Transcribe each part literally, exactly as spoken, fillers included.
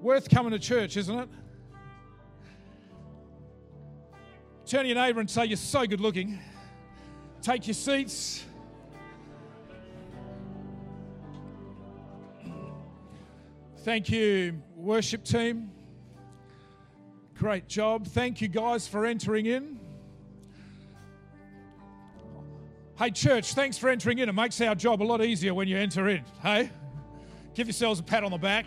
Worth coming to church, isn't it? Turn to your neighbour and say, you're so good looking. Take your seats. Thank you, worship team. Great job. Thank you guys for entering in. Hey, church, thanks for entering in. It makes our job a lot easier when you enter in. Hey? Give yourselves a pat on the back.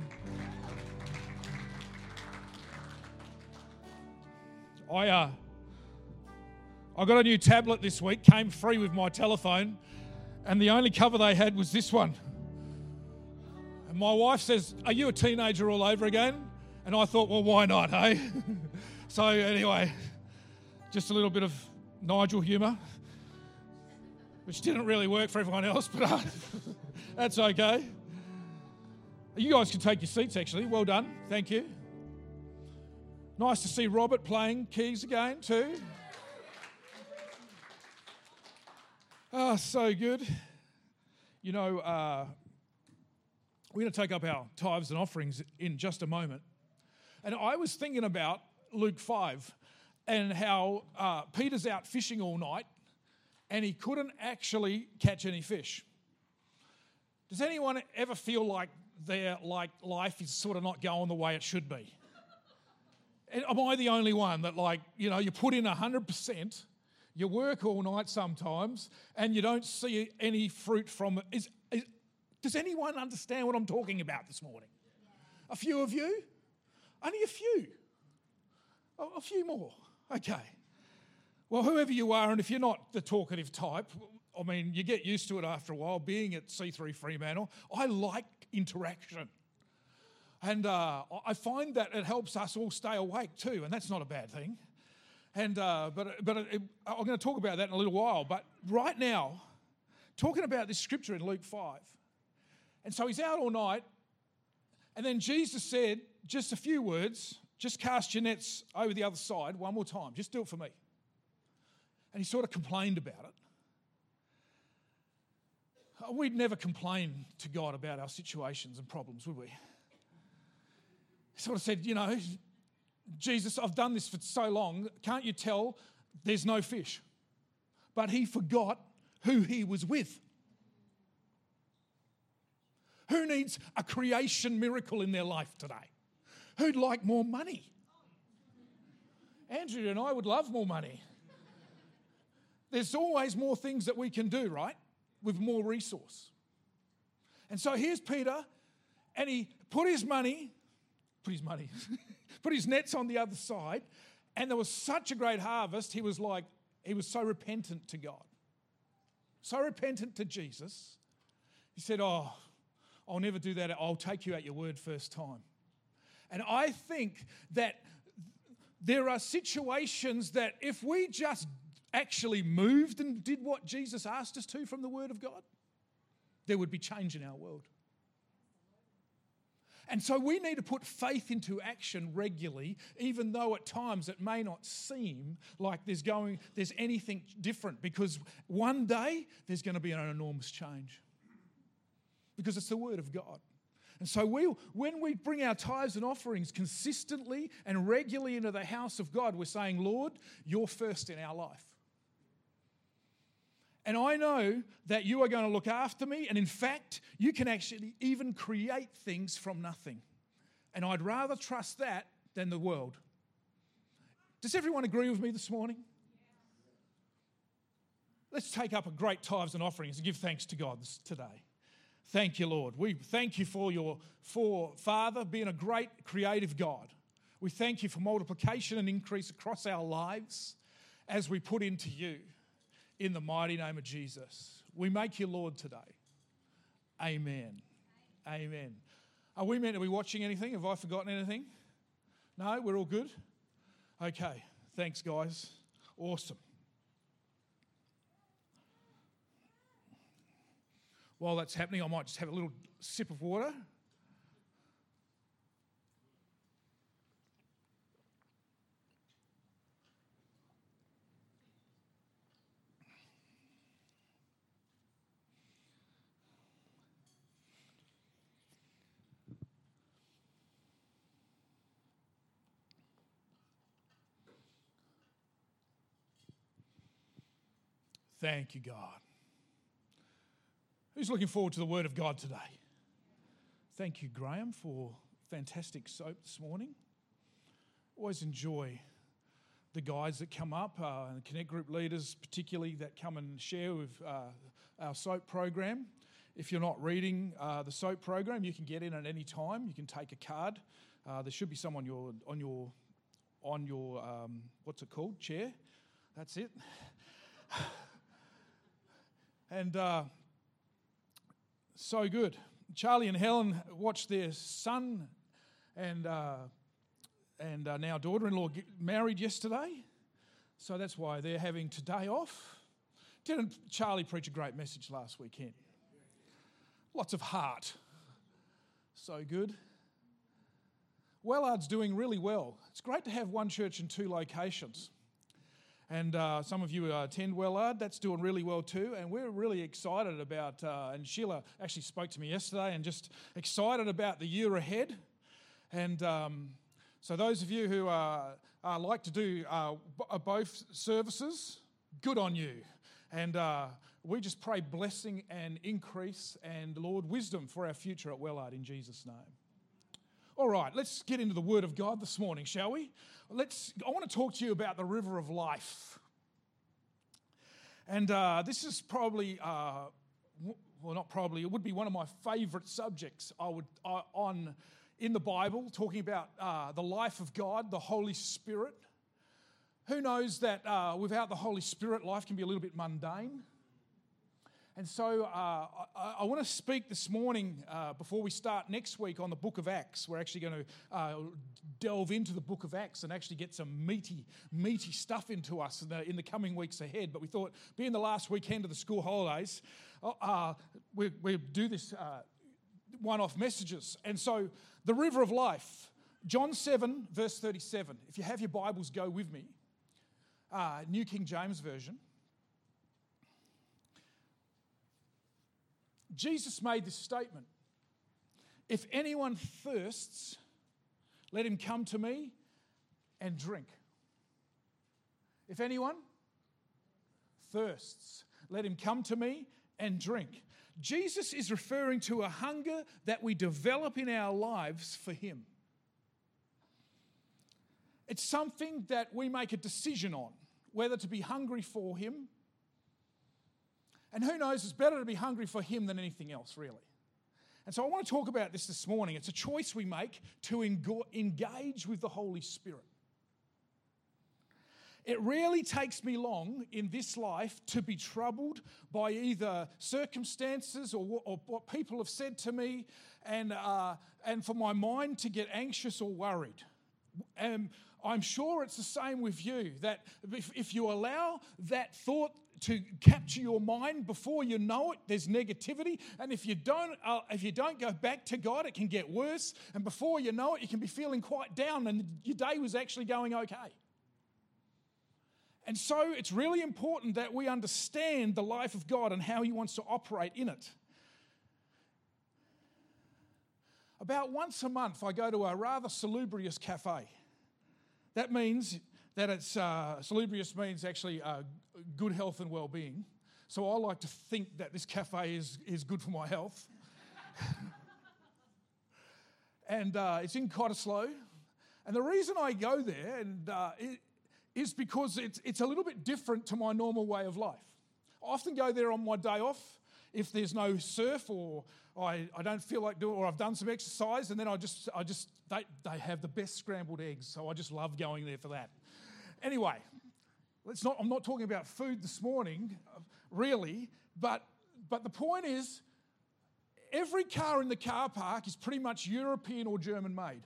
I uh, I got a new tablet this week, came free with my telephone, and the only cover they had was this one. And my wife says, are you a teenager all over again? And I thought, well, why not, hey? So anyway, just a little bit of Nigel humour, which didn't really work for everyone else, but uh, that's okay. You guys can take your seats, actually. Well done. Thank you. Nice to see Robert playing keys again, too. Oh, so good. You know, uh, we're going to take up our tithes and offerings in just a moment. And I was thinking about Luke five and how uh, Peter's out fishing all night and he couldn't actually catch any fish. Does anyone ever feel like their like life is sort of not going the way it should be? Am I the only one that, like, you know, you put in one hundred percent, you work all night sometimes, and you don't see any fruit from it? Is, is, does anyone understand what I'm talking about this morning? A few of you? Only a few. A, a few more. Okay. Well, whoever you are, and if you're not the talkative type, I mean, you get used to it after a while. Being at C three Fremantle, I like interaction. And uh, I find that it helps us all stay awake too, and that's not a bad thing. And uh, But, but it, I'm going to talk about that in a little while. But right now, talking about this scripture in Luke five. And so he's out all night, and then Jesus said just a few words, just cast your nets over the other side one more time. Just do it for me. And he sort of complained about it. We'd never complain to God about our situations and problems, would we? He sort of said, you know, Jesus, I've done this for so long, can't you tell there's no fish? But he forgot who he was with. Who needs a creation miracle in their life today? Who'd like more money? Andrew and I would love more money. There's always more things that we can do, right? With more resource. And so here's Peter, and he put his money, put his money, put his nets on the other side, and there was such a great harvest, he was like, he was so repentant to God. So repentant to Jesus. He said, oh, I'll never do that. I'll take you at your word first time. And I think that there are situations that if we just actually moved and did what Jesus asked us to from the Word of God, there would be change in our world. And so we need to put faith into action regularly, even though at times it may not seem like there's going, there's anything different, because one day there's going to be an enormous change. Because it's the Word of God. And so we, when we bring our tithes and offerings consistently and regularly into the house of God, we're saying, Lord, you're first in our life. And I know that you are going to look after me. And in fact, you can actually even create things from nothing. And I'd rather trust that than the world. Does everyone agree with me this morning? Let's take up a great tithes and offerings and give thanks to God today. Thank you, Lord. We thank you for your, for Father being a great creative God. We thank you for multiplication and increase across our lives as we put into you. In the mighty name of Jesus, we make you Lord today. Amen. Amen. Are we meant to be watching anything? Have I forgotten anything? No, we're all good? Okay. Thanks, guys. Awesome. While that's happening, I might just have a little sip of water. Thank you, God. Who's looking forward to the Word of God today? Thank you, Graham, for fantastic soap this morning. Always enjoy the guys that come up, uh, and the Connect Group leaders particularly, that come and share with uh, our soap program. If you're not reading uh, the soap program, you can get in at any time. You can take a card. Uh, there should be some on your on your on your um, what's it called? Chair. That's it. and uh, so good. Charlie and Helen watched their son and uh, and uh, now daughter-in-law get married yesterday, so that's why they're having today off. Didn't Charlie preach a great message last weekend? Lots of heart. So good. Wellard's doing really well. It's great to have one church in two locations. And uh, some of you uh, attend Wellard. That's doing really well too. And we're really excited about, uh, and Sheila actually spoke to me yesterday, and just excited about the year ahead. And um, so those of you who uh, uh, like to do uh, b- both services, good on you. And uh, we just pray blessing and increase and, Lord, wisdom for our future at Wellard in Jesus' name. All right, let's get into the Word of God this morning, shall we? Let's. I want to talk to you about the river of life. And uh, this is probably, uh, well, not probably, it would be one of my favourite subjects I would uh, on in the Bible, talking about uh, the life of God, the Holy Spirit. Who knows that uh, without the Holy Spirit, life can be a little bit mundane? And so uh, I, I want to speak this morning uh, before we start next week on the book of Acts. We're actually going to uh, delve into the book of Acts and actually get some meaty, meaty stuff into us in the, in the coming weeks ahead. But we thought, being the last weekend of the school holidays, uh, we, we do this uh, one-off messages. And so the river of life, John seven, verse thirty-seven. If you have your Bibles, go with me. Uh, New King James Version. Jesus made this statement: if anyone thirsts, let him come to me and drink. If anyone thirsts, let him come to me and drink. Jesus is referring to a hunger that we develop in our lives for him. It's something that we make a decision on, whether to be hungry for him. And who knows, it's better to be hungry for him than anything else, really. And so I want to talk about this this morning. It's a choice we make to engage with the Holy Spirit. It rarely takes me long in this life to be troubled by either circumstances or what, or what people have said to me, and, uh, and for my mind to get anxious or worried. And I'm sure it's the same with you, that if, if you allow that thought to capture your mind, before you know it, there's negativity. And if you don't uh, if you don't go back to God, it can get worse. And before you know it, you can be feeling quite down and your day was actually going okay. And so it's really important that we understand the life of God and how he wants to operate in it. About once a month, I go to a rather salubrious cafe. That means that it's, uh, salubrious means actually uh, good health and well-being. So I like to think that this cafe is, is good for my health. and uh, it's in Cottesloe. And the reason I go there and uh, it, is because it's, it's a little bit different to my normal way of life. I often go there on my day off if there's no surf, or I, I don't feel like doing, or I've done some exercise, and then I just, I just they, they have the best scrambled eggs, so I just love going there for that. Anyway, let's not, I'm not talking about food this morning, really, but, but the point is, every car in the car park is pretty much European or German made.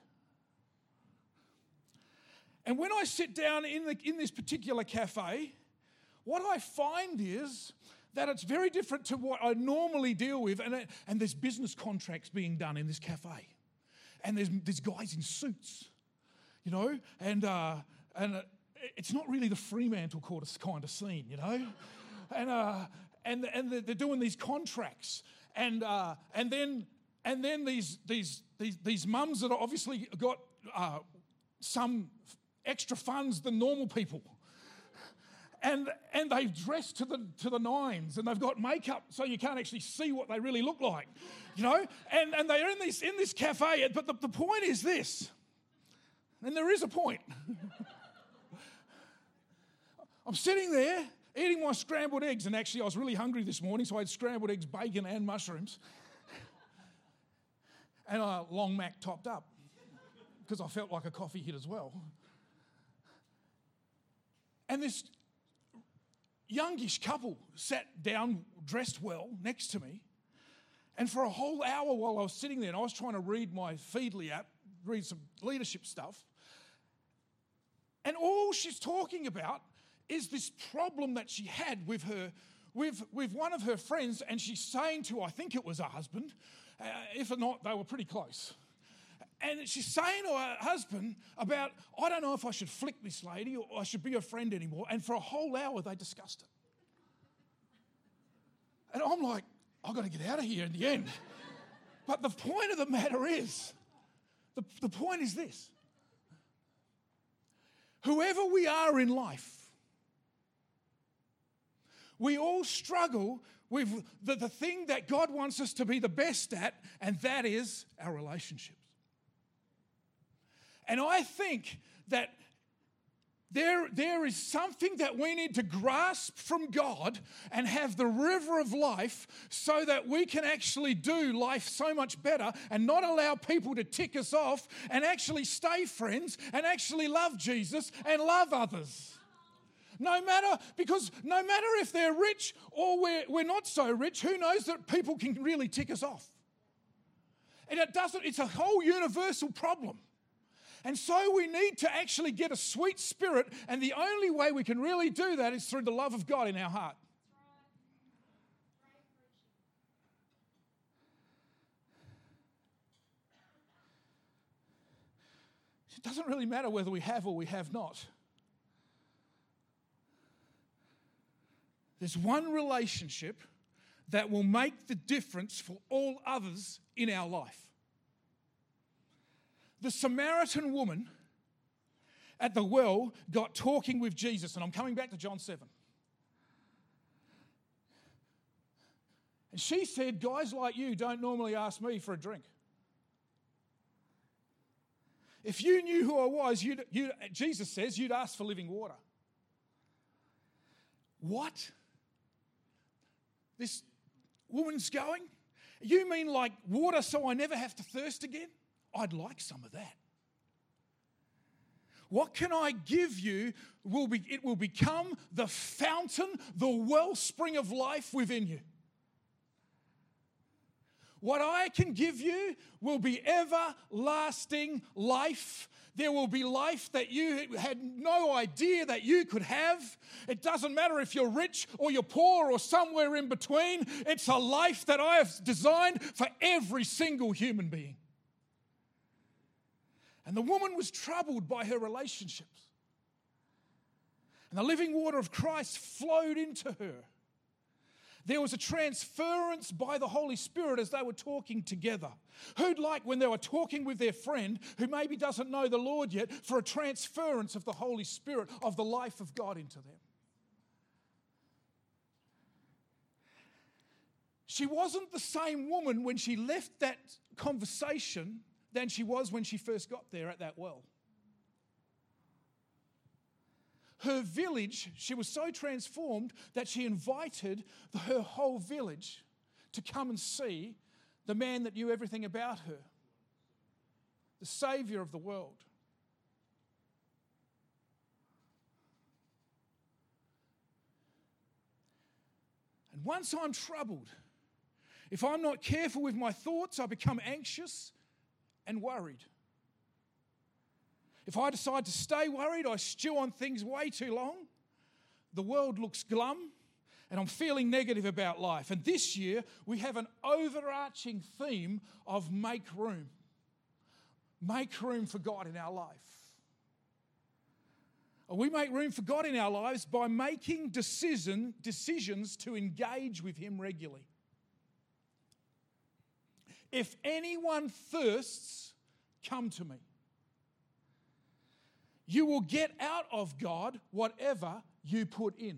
And when I sit down in, the, in this particular cafe, what I find is that it's very different to what I normally deal with, and, it, and there's business contracts being done in this cafe. And there's, there's guys in suits, you know, and, uh, and uh, it's not really the Fremantle kind of scene, you know. and uh, and and they're doing these contracts, and uh, and then and then these these these these mums that obviously got uh, some extra funds than normal people. And, and they've dressed to the, to the nines, and they've got makeup so you can't actually see what they really look like, you know? And, and they're in this, in this cafe, but the, the point is this, and there is a point. I'm sitting there eating my scrambled eggs, and actually I was really hungry this morning, so I had scrambled eggs, bacon and mushrooms, and a long Mac topped up because I felt like a coffee hit as well. And this youngish couple sat down, dressed well, next to me. And for a whole hour while I was sitting there, and I was trying to read my Feedly app, read some leadership stuff, and all she's talking about is this problem that she had with her, with, with one of her friends, and she's saying to, I think it was her husband, uh, if not, they were pretty close. And she's saying to her husband about, I don't know if I should flick this lady or I should be her friend anymore. And for a whole hour, they discussed it. And I'm like, I've got to get out of here in the end. But the point of the matter is, the, the point is this. Whoever we are in life, we all struggle with the, the thing that God wants us to be the best at, and that is our relationships. And I think that there, there is something that we need to grasp from God and have the river of life so that we can actually do life so much better and not allow people to tick us off and actually stay friends and actually love Jesus and love others. No matter, because no matter if they're rich or we're, we're not so rich, who knows that people can really tick us off? And it doesn't, it's a whole universal problem. And so we need to actually get a sweet spirit, and the only way we can really do that is through the love of God in our heart. It doesn't really matter whether we have or we have not. There's one relationship that will make the difference for all others in our life. The Samaritan woman at the well got talking with Jesus, and I'm coming back to John seven. And she said, guys like you don't normally ask me for a drink. If you knew who I was, you'd, you'd, Jesus says, you'd ask for living water. What? This woman's going? You mean like water so I never have to thirst again? I'd like some of that. What can I give you? Will be, it will become the fountain, the wellspring of life within you. What I can give you will be everlasting life. There will be life that you had no idea that you could have. It doesn't matter if you're rich or you're poor or somewhere in between. It's a life that I have designed for every single human being. And the woman was troubled by her relationships. And the living water of Christ flowed into her. There was a transference by the Holy Spirit as they were talking together. Who'd like, when they were talking with their friend who maybe doesn't know the Lord yet, for a transference of the Holy Spirit, of the life of God into them? She wasn't the same woman when she left that conversation than she was when she first got there at that well. Her village, she was so transformed that she invited her whole village to come and see the man that knew everything about her, the Savior of the world. And once I'm troubled, if I'm not careful with my thoughts, I become anxious and worried. If I decide to stay worried, I stew on things way too long. The world looks glum, and I'm feeling negative about life. And this year, we have an overarching theme of make room. Make room for God in our life. And we make room for God in our lives by making decision, decisions to engage with Him regularly. If anyone thirsts, come to me. You will get out of God whatever you put in.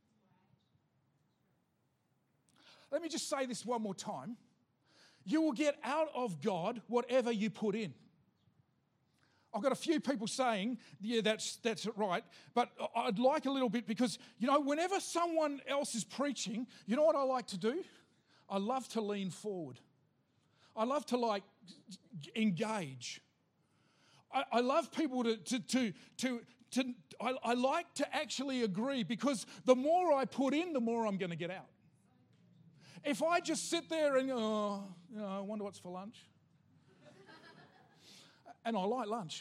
Let me just say this one more time. You will get out of God whatever you put in. I've got a few people saying, yeah, that's that's right. But I'd like a little bit because, you know, whenever someone else is preaching, you know what I like to do? I love to lean forward. I love to, like, engage. I, I love people to, to, to, to, to I, I like to actually agree because the more I put in, the more I'm going to get out. If I just sit there and, oh, you know, I wonder what's for lunch. And I like lunch.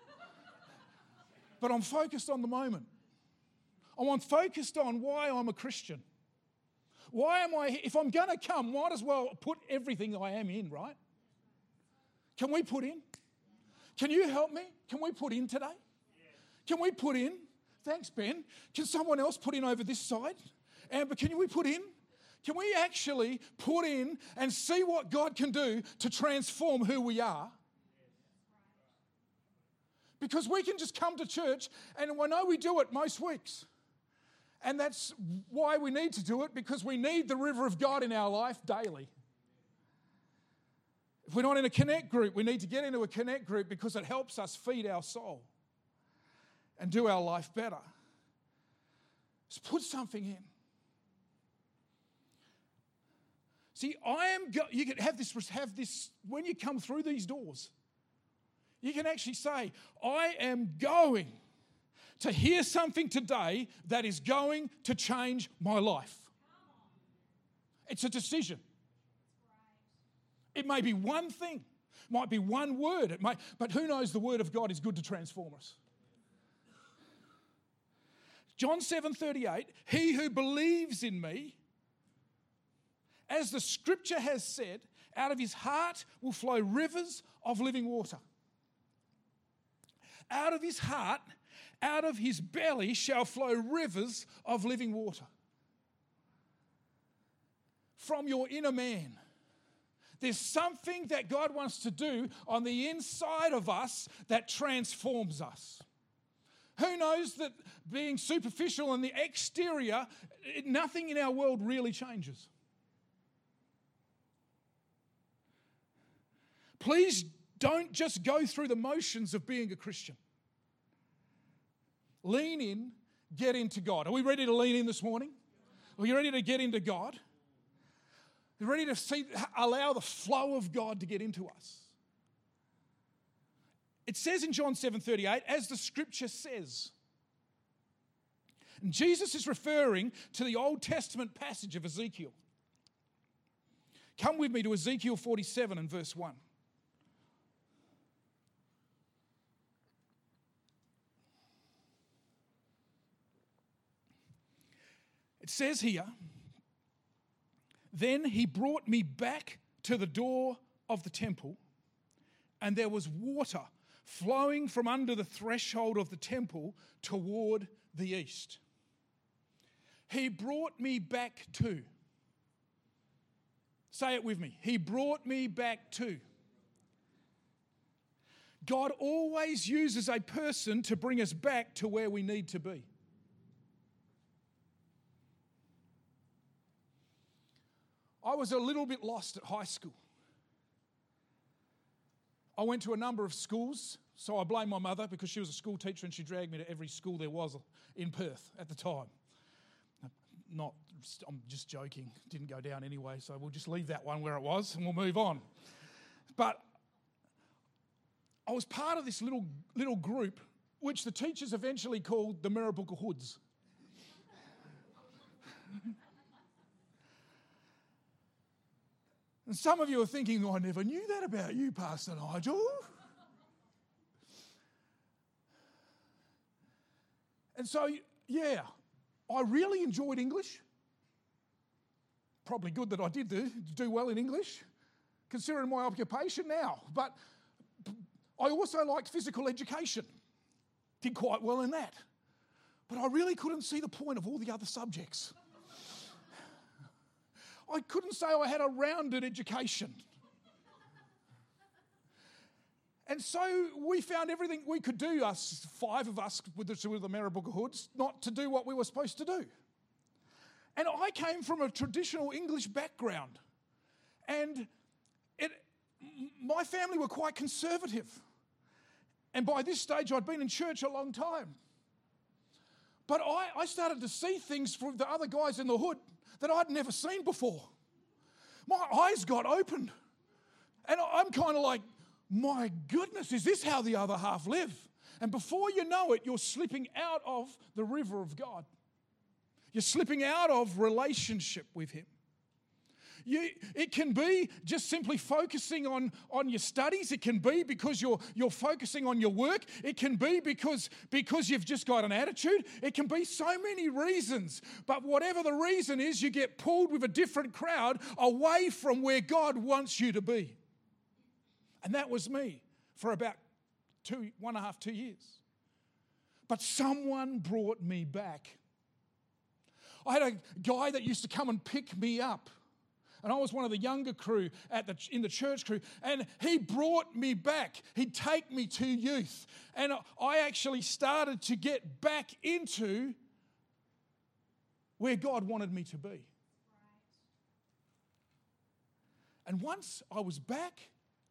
But I'm focused on the moment. I'm focused on why I'm a Christian. Why am I, if I'm going to come, might as well put everything I am in, right? Can we put in? Can you help me? Can we put in today? Can we put in? Thanks, Ben. Can someone else put in over this side? Amber, can we put in? Can we actually put in and see what God can do to transform who we are? Because we can just come to church, and I know we do it most weeks. And that's why we need to do it, because we need the river of God in our life daily. If we're not in a connect group, we need to get into a connect group because it helps us feed our soul and do our life better. Just put something in. See, I am. Go- you can have this. Have this when you come through these doors. You can actually say, "I am going to hear something today that is going to change my life." It's a decision. It may be one thing, might be one word. It may, but who knows? The word of God is good to transform us. John seven thirty-eight. He who believes in me, as the scripture has said, out of his heart will flow rivers of living water. Out of his heart, out of his belly shall flow rivers of living water. From your inner man. There's something that God wants to do on the inside of us that transforms us. Who knows that being superficial on the exterior, nothing in our world really changes. Please don't just go through the motions of being a Christian. Lean in, get into God. Are we ready to lean in this morning? Are you ready to get into God? Are you ready to see, allow the flow of God to get into us? It says in John seven thirty-eight, as the scripture says. And Jesus is referring to the Old Testament passage of Ezekiel. Come with me to Ezekiel forty-seven and verse one. It says here, then he brought me back to the door of the temple, and there was water flowing from under the threshold of the temple toward the east. He brought me back to. Say it with me. He brought me back to. God always uses a person to bring us back to where we need to be. I was a little bit lost at high school. I went to a number of schools, so I blame my mother because she was a school teacher and she dragged me to every school there was in Perth at the time. Not, I'm just joking, didn't go down anyway, so we'll just leave that one where it was and we'll move on. But I was part of this little, little group which the teachers eventually called the Mirrabooka Hoods. And some of you are thinking, oh, I never knew that about you, Pastor Nigel. And so, yeah, I really enjoyed English. Probably good that I did do, do well in English, considering my occupation now. But I also liked physical education. Did quite well in that. But I really couldn't see the point of all the other subjects. I couldn't say I had a rounded education. And so we found everything we could do, us five of us with the, with the Maribooka Hoods, not to do what we were supposed to do. And I came from a traditional English background. And it, my family were quite conservative. And by this stage, I'd been in church a long time. But I, I started to see things from the other guys in the hood that I'd never seen before. My eyes got opened. And I'm kind of like, my goodness, is this how the other half live? And before you know it, you're slipping out of the river of God. You're slipping out of relationship with Him. You, it can be just simply focusing on, on your studies. It can be because you're, you're focusing on your work. It can be because, because you've just got an attitude. It can be so many reasons. But whatever the reason is, you get pulled with a different crowd away from where God wants you to be. And that was me for about two, one and a half, two years. But someone brought me back. I had a guy that used to come and pick me up. And I was one of the younger crew at the, in the church crew. And he brought me back. He'd take me to youth. And I actually started to get back into where God wanted me to be. And once I was back,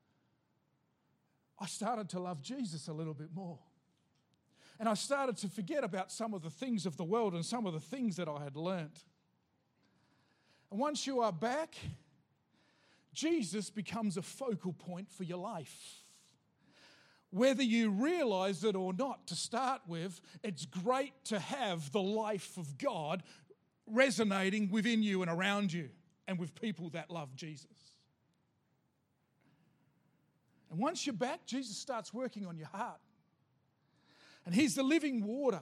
I started to love Jesus a little bit more. And I started to forget about some of the things of the world and some of the things that I had learnt. And once you are back, Jesus becomes a focal point for your life. Whether you realise it or not, to start with, it's great to have the life of God resonating within you and around you and with people that love Jesus. And once you're back, Jesus starts working on your heart. And He's the living water.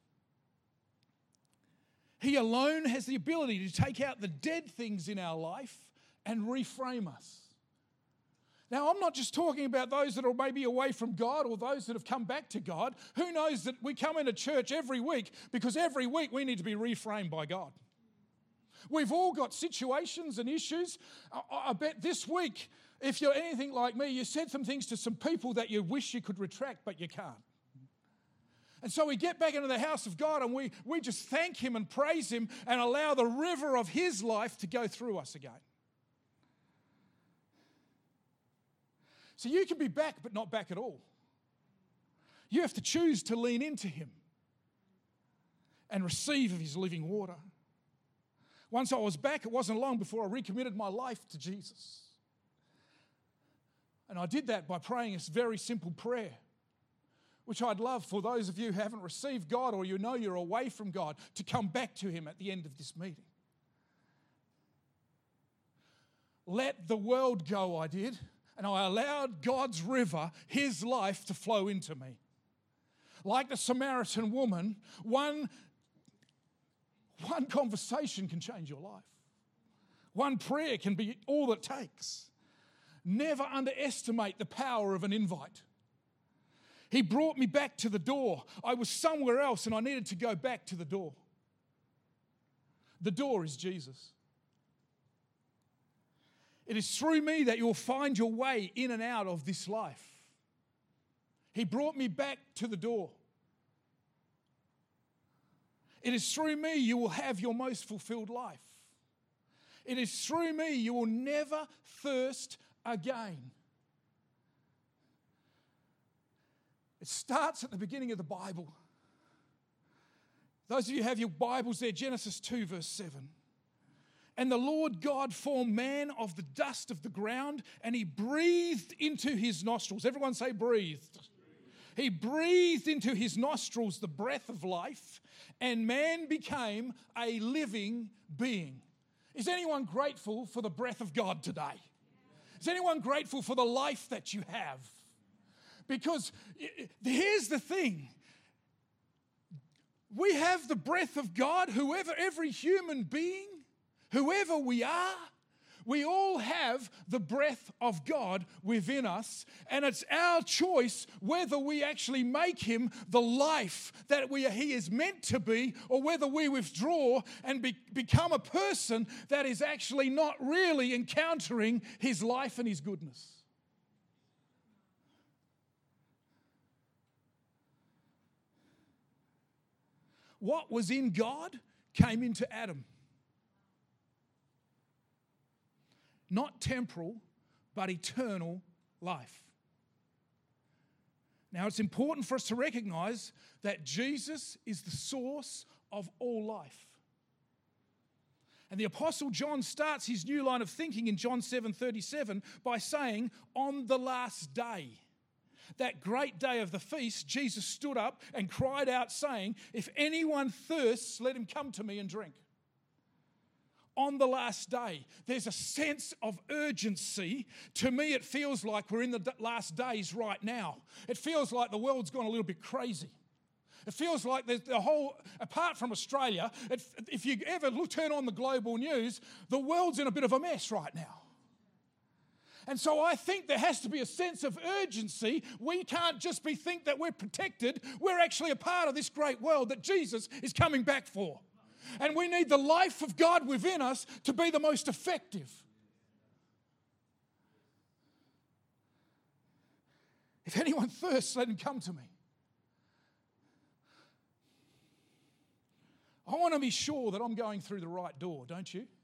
He alone has the ability to take out the dead things in our life and reframe us. Now, I'm not just talking about those that are maybe away from God or those that have come back to God. Who knows that we come into church every week because every week we need to be reframed by God. We've all got situations and issues. I, I bet this week, if you're anything like me, you said some things to some people that you wish you could retract, but you can't. And so we get back into the house of God and we, we just thank Him and praise Him and allow the river of His life to go through us again. So you can be back, but not back at all. You have to choose to lean into Him and receive of His living water. Once I was back, it wasn't long before I recommitted my life to Jesus. And I did that by praying a very simple prayer, which I'd love for those of you who haven't received God or you know you're away from God to come back to Him at the end of this meeting. Let the world go, I did, and I allowed God's river, His life, to flow into me. Like the Samaritan woman, one, one conversation can change your life. One prayer can be all it takes. Never underestimate the power of an invite. He brought me back to the door. I was somewhere else and I needed to go back to the door. The door is Jesus. It is through me that you'll find your way in and out of this life. He brought me back to the door. It is through me you will have your most fulfilled life. It is through me you will never thirst again. It starts at the beginning of the Bible. Those of you who have your Bibles there, Genesis two, verse seven. And the Lord God formed man of the dust of the ground, and He breathed into his nostrils. Everyone say breathed. He breathed into his nostrils the breath of life, and man became a living being. Is anyone grateful for the breath of God today? Is anyone grateful for the life that you have? Because here's the thing. We have the breath of God, whoever, every human being, whoever we are, we all have the breath of God within us, and it's our choice whether we actually make Him the life that we, He is meant to be, or whether we withdraw and be, become a person that is actually not really encountering His life and His goodness. what was in God came into Adam. Not temporal, but eternal life. Now, it's important for us to recognize that Jesus is the source of all life. And the Apostle John starts his new line of thinking in John seven thirty-seven by saying, on the last day, that great day of the feast, Jesus stood up and cried out saying, if anyone thirsts, let him come to me and drink. On the last day, there's a sense of urgency. To me, it feels like we're in the last days right now. It feels like the world's gone a little bit crazy. It feels like there's the whole, apart from Australia, it, if you ever look, turn on the global news, the world's in a bit of a mess right now. And so I think there has to be a sense of urgency. We can't just be think that we're protected. We're actually a part of this great world that Jesus is coming back for. And we need the life of God within us to be the most effective. If anyone thirsts, let him come to me. I want to be sure that I'm going through the right door, don't you?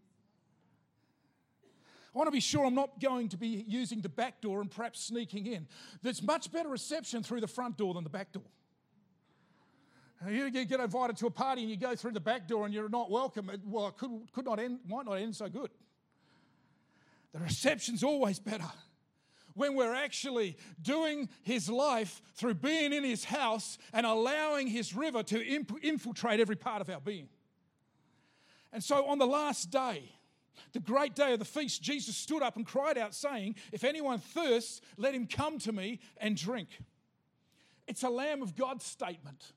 I want to be sure I'm not going to be using the back door and perhaps sneaking in. There's much better reception through the front door than the back door. You get invited to a party and you go through the back door and you're not welcome. Well, it could, could not end, might not end so good. The reception's always better when we're actually doing his life through being in his house and allowing his river to imp- infiltrate every part of our being. And so on the last day, the great day of the feast, Jesus stood up and cried out saying, if anyone thirsts, let him come to me and drink. It's a Lamb of God statement.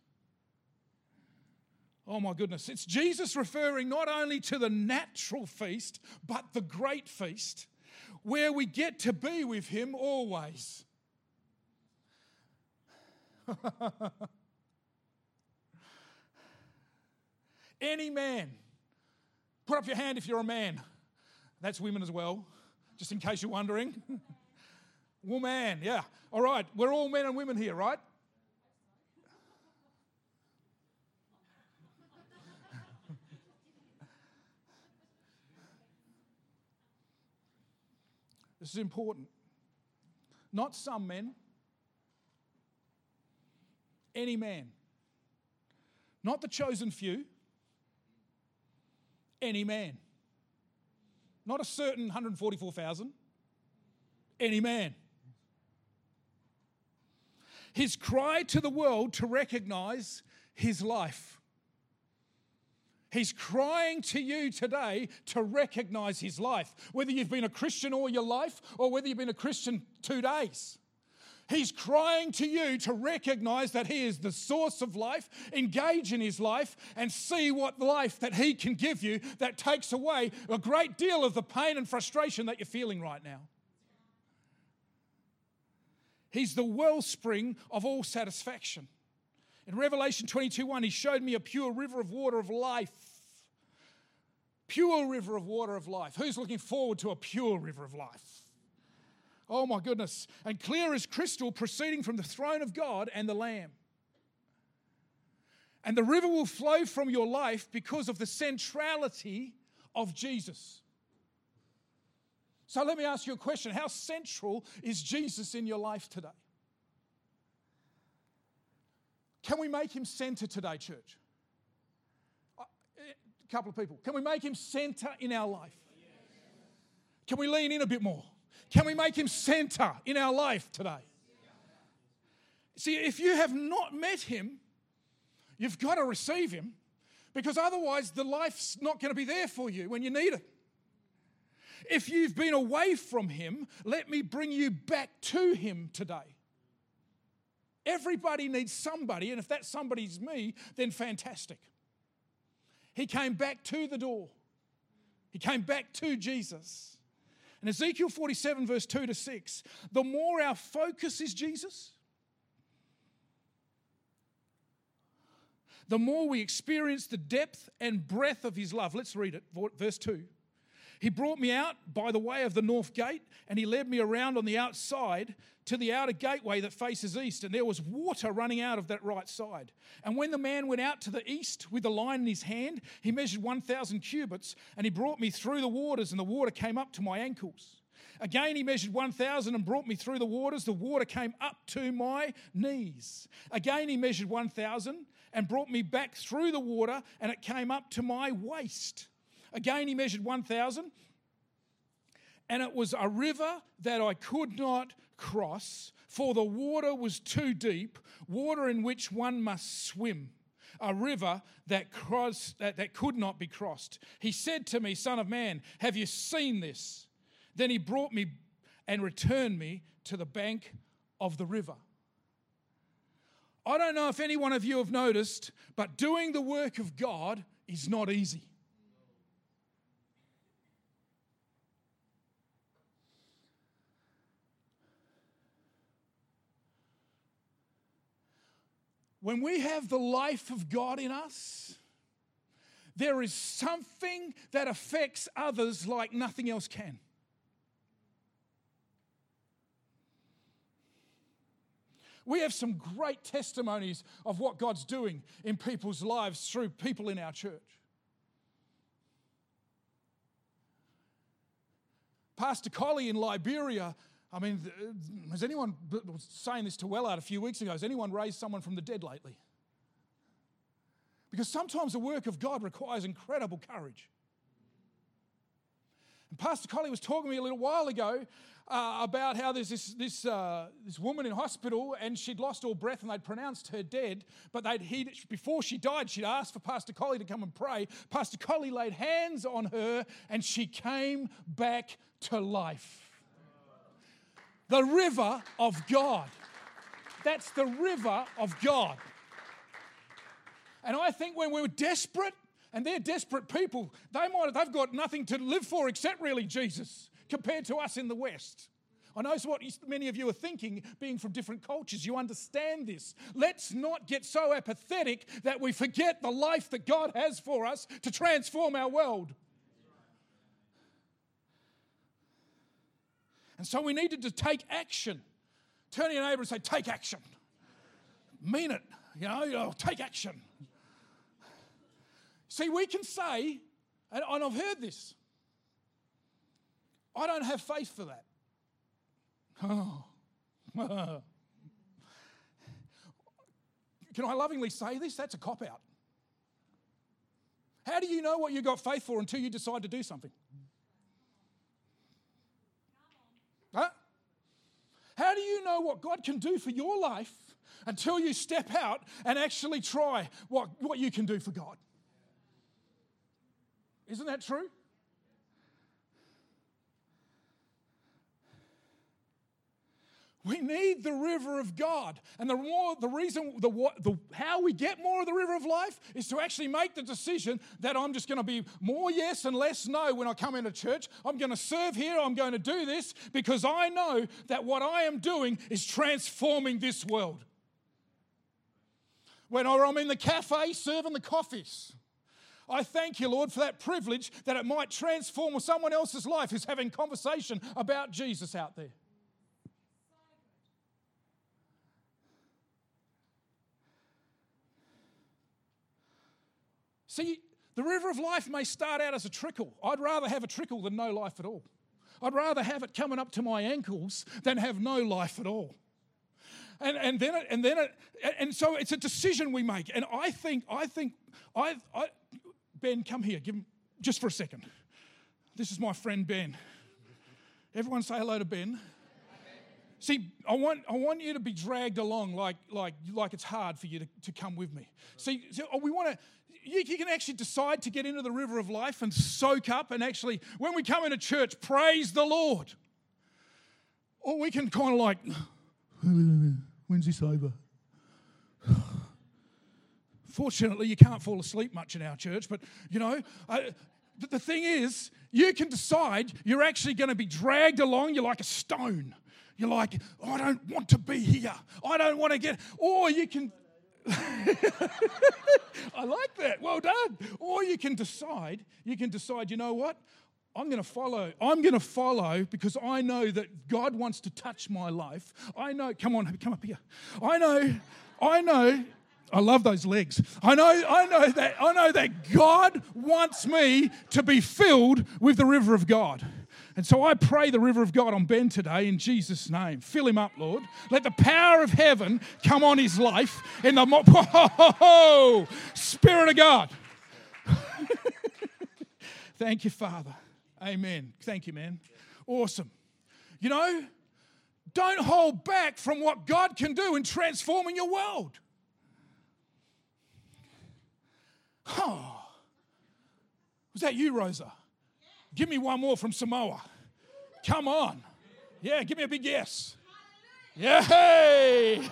Oh my goodness. It's Jesus referring not only to the natural feast, but the great feast where we get to be with him always. Any man, put up your hand if you're a man. That's women as well, just in case you're wondering. Woman, yeah. All right, we're all men and women here, right? This is important. Not some men. Any man. Not the chosen few. Any man. Not a certain one hundred forty-four thousand. Any man. His cry to the world to recognize his life. He's crying to you today to recognize his life. Whether you've been a Christian all your life or whether you've been a Christian two days. He's crying to you to recognize that he is the source of life, engage in his life and see what life that he can give you that takes away a great deal of the pain and frustration that you're feeling right now. He's the wellspring of all satisfaction. In Revelation twenty-two one, he showed me a pure river of water of life. Pure river of water of life. Who's looking forward to a pure river of life? Oh my goodness. And clear as crystal, proceeding from the throne of God and the Lamb. And the river will flow from your life because of the centrality of Jesus. So let me ask you a question. How central is Jesus in your life today? Can we make him center today, church? A couple of people. Can we make him center in our life? Can we lean in a bit more? Can we make him center in our life today? See, if you have not met him, you've got to receive him because otherwise the life's not going to be there for you when you need it. If you've been away from him, let me bring you back to him today. Everybody needs somebody, and if that somebody's me, then fantastic. He came back to the door. He came back to Jesus. In Ezekiel forty-seven, verse two to six, the more our focus is Jesus, the more we experience the depth and breadth of his love. Let's read it, verse two. He brought me out by the way of the north gate, and he led me around on the outside to the outer gateway that faces east, and there was water running out of that right side. And when the man went out to the east with the line in his hand, he measured one thousand cubits, and he brought me through the waters, and the water came up to my ankles. Again, he measured one thousand and brought me through the waters. The water came up to my knees. Again, he measured one thousand and brought me back through the water, and it came up to my waist. Again, he measured one thousand, and it was a river that I could not cross, for the water was too deep, water in which one must swim, a river that, cross, that, that could not be crossed. He said to me, Son of man, have you seen this? Then he brought me and returned me to the bank of the river. I don't know if any one of you have noticed, but doing the work of God is not easy. When we have the life of God in us, there is something that affects others like nothing else can. We have some great testimonies of what God's doing in people's lives through people in our church. Pastor Collie in Liberia, I mean, has anyone, I was saying this to Wellard a few weeks ago, has anyone raised someone from the dead lately? Because sometimes the work of God requires incredible courage. And Pastor Collie was talking to me a little while ago uh, about how there's this this uh, this woman in hospital, and she'd lost all breath, and they'd pronounced her dead. But they'd he, before she died, she'd asked for Pastor Collie to come and pray. Pastor Collie laid hands on her, and she came back to life. The river of God. That's the river of God. And I think when we're desperate, and they're desperate people, they might, they've got nothing to live for except really Jesus compared to us in the West. I know what many of you are thinking, being from different cultures. You understand this. Let's not get so apathetic that we forget the life that God has for us to transform our world. And so we needed to take action. Turn to your neighbour and say, take action. Mean it. You know, you know, take action. See, we can say, and I've heard this, I don't have faith for that. Oh. Can I lovingly say this? That's a cop-out. How do you know what you got faith for until you decide to do something? Huh? How do you know what God can do for your life until you step out and actually try what, what you can do for God? Isn't that true? We need the river of God. And the more, the reason, the, the how we get more of the river of life is to actually make the decision that I'm just going to be more yes and less no when I come into church. I'm going to serve here. I'm going to do this because I know that what I am doing is transforming this world. When I'm in the cafe serving the coffees, I thank you, Lord, for that privilege that it might transform someone else's life who's having conversation about Jesus out there. See, the river of life may start out as a trickle. I'd rather have a trickle than no life at all. I'd rather have it coming up to my ankles than have no life at all. And and then it, and then it, and so it's a decision we make. And I think I think I, I Ben, come here, give him just for a second. This is my friend Ben. Everyone say hello to Ben. See, I want I want you to be dragged along like like like it's hard for you to, to come with me. See, so we want to. You, you can actually decide to get into the river of life and soak up and actually, when we come into church, praise the Lord. Or we can kind of like, when's this over? Fortunately, you can't fall asleep much in our church, but, you know, I, but the thing is, you can decide you're actually going to be dragged along. You're like a stone. You're like, oh, I don't want to be here. I don't want to get, or you can, I like that. Well done. Or you can decide, you can decide, you know what? I'm going to follow. I'm going to follow because I know that God wants to touch my life. I know, come on, come up here. I know, I know, I love those legs. I know, I know that, I know that God wants me to be filled with the river of God. And so I pray the river of God on Ben today in Jesus' name. Fill him up, Lord. Let the power of heaven come on his life in the mo- oh, Spirit of God. Thank you, Father. Amen. Thank you, man. Awesome. You know, don't hold back from what God can do in transforming your world. Oh. Was that you, Rosa? Give me one more from Samoa. Come on. Yeah, give me a big yes. Yeah. Hey.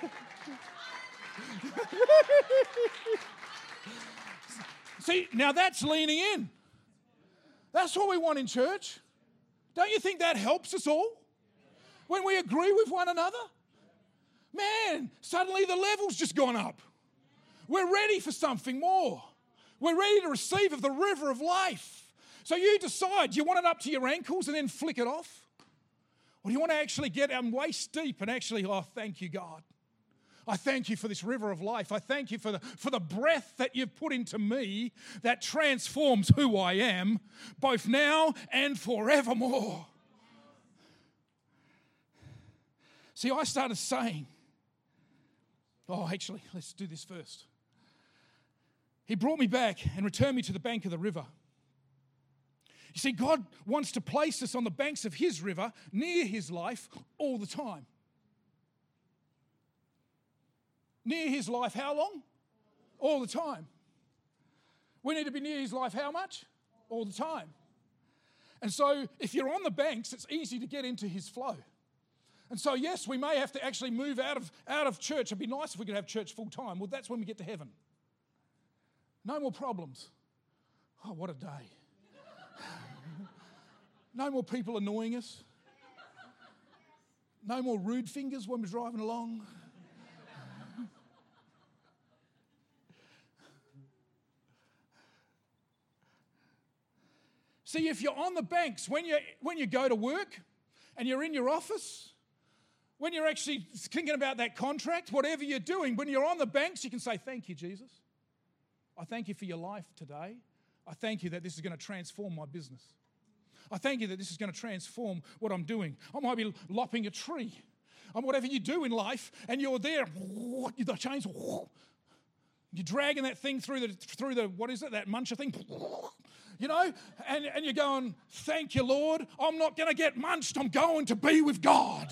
See, now that's leaning in. That's what we want in church. Don't you think that helps us all? When we agree with one another? Man, suddenly the level's just gone up. We're ready for something more. We're ready to receive of the river of life. So you decide, do you want it up to your ankles and then flick it off? Or do you want to actually get um, waist deep and actually, oh, thank you, God. I thank you for this river of life. I thank you for the, for the breath that you've put into me that transforms who I am, both now and forevermore. See, I started saying, oh, actually, let's do this first. He brought me back and returned me to the bank of the river. You see, God wants to place us on the banks of his river, near his life, all the time. Near his life, how long? All the time. We need to be near his life how much? All the time. And so if you're on the banks, it's easy to get into his flow. And so, yes, we may have to actually move out of, out of church. It'd be nice if we could have church full time. Well, that's when we get to heaven. No more problems. Oh, what a day. No more people annoying us. No more rude fingers when we're driving along. See, if you're on the banks, when you when you go to work and you're in your office, when you're actually thinking about that contract, whatever you're doing, when you're on the banks, you can say, thank you, Jesus. I thank you for your life today. I thank you that this is going to transform my business. I thank you that this is going to transform what I'm doing. I might be lopping a tree. And whatever you do in life, and you're there, the chains, you're dragging that thing through the, through the what is it, that muncher thing? You know, and, and you're going, thank you, Lord. I'm not going to get munched. I'm going to be with God.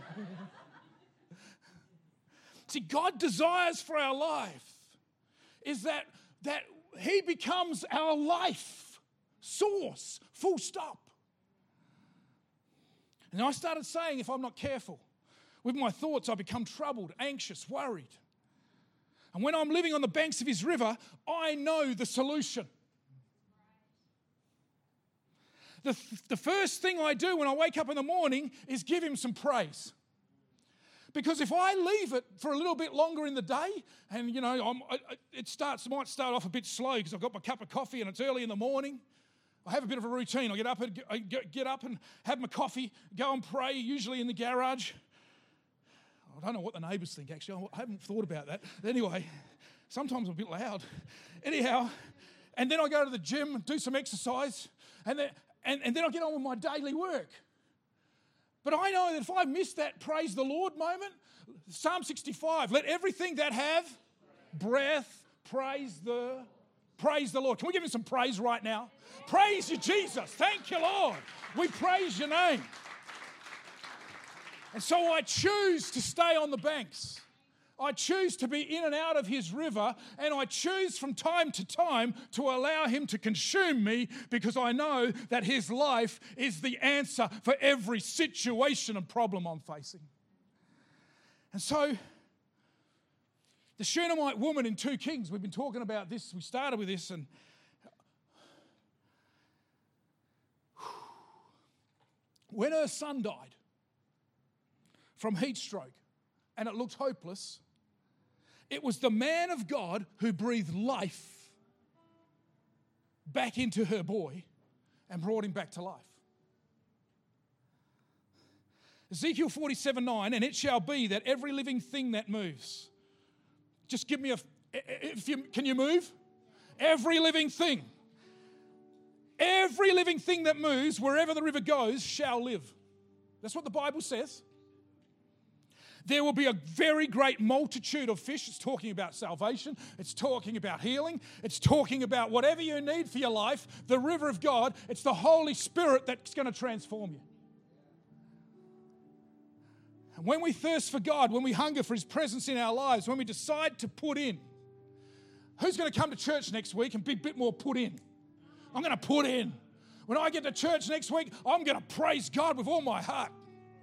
See, God desires for our life is that, that he becomes our life source, full stop. And I started saying, if I'm not careful with my thoughts, I become troubled, anxious, worried. And when I'm living on the banks of his river, I know the solution. The, the first thing I do when I wake up in the morning is give him some praise. Because if I leave it for a little bit longer in the day, and you know, I'm, it starts might start off a bit slow because I've got my cup of coffee and it's early in the morning. I have a bit of a routine. I get up and I get up and have my coffee, go and pray, usually in the garage. I don't know what the neighbours think, actually. I haven't thought about that. Anyway, sometimes I'm a bit loud. Anyhow, and then I go to the gym, do some exercise, and then, and, and then I get on with my daily work. But I know that if I miss that praise the Lord moment, Psalm sixty-five, let everything that have breath praise the praise the Lord. Can we give him some praise right now? Praise you, Jesus. Thank you, Lord. We praise your name. And so I choose to stay on the banks. I choose to be in and out of his river, and I choose from time to time to allow him to consume me because I know that his life is the answer for every situation and problem I'm facing. And so the Shunammite woman in Two Kings, we've been talking about this, we started with this, and when her son died from heat stroke and it looked hopeless, it was the man of God who breathed life back into her boy and brought him back to life. Ezekiel forty-seven nine, and it shall be that every living thing that moves. Just give me a, if you, can you move? Every living thing. Every living thing that moves, wherever the river goes, shall live. That's what the Bible says. There will be a very great multitude of fish. It's talking about salvation. It's talking about healing. It's talking about whatever you need for your life, the river of God. It's the Holy Spirit that's going to transform you. And when we thirst for God, when we hunger for His presence in our lives, when we decide to put in, who's going to come to church next week and be a bit more put in? I'm going to put in. When I get to church next week, I'm going to praise God with all my heart.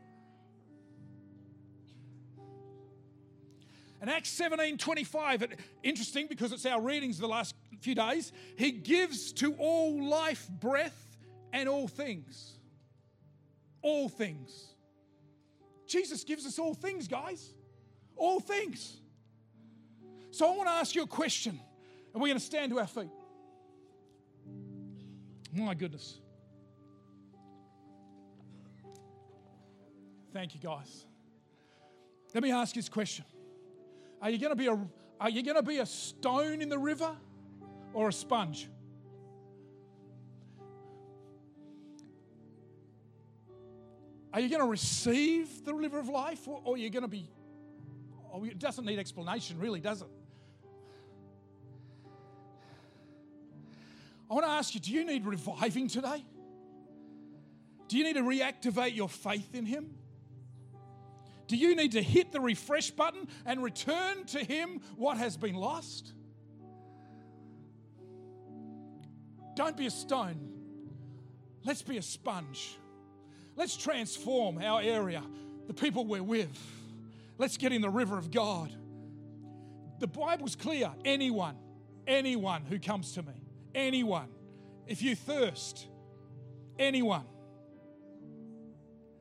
And Acts seventeen twenty-five, interesting because it's our readings the last few days, He gives to all life, breath, and all things. All things. Jesus gives us all things, guys. All things. So I want to ask you a question, and we're going to stand to our feet. My goodness. Thank you, guys. Let me ask you this question. Are you going to be a, are you going to be a stone in the river or a sponge? Are you going to receive the river of life, or, or are you going to be... Oh, it doesn't need explanation, really, does it? I want to ask you, do you need reviving today? Do you need to reactivate your faith in Him? Do you need to hit the refresh button and return to Him what has been lost? Don't be a stone. Let's be a sponge. Let's transform our area, the people we're with. Let's get in the river of God. The Bible's clear. Anyone, anyone who comes to me, anyone, if you thirst, anyone,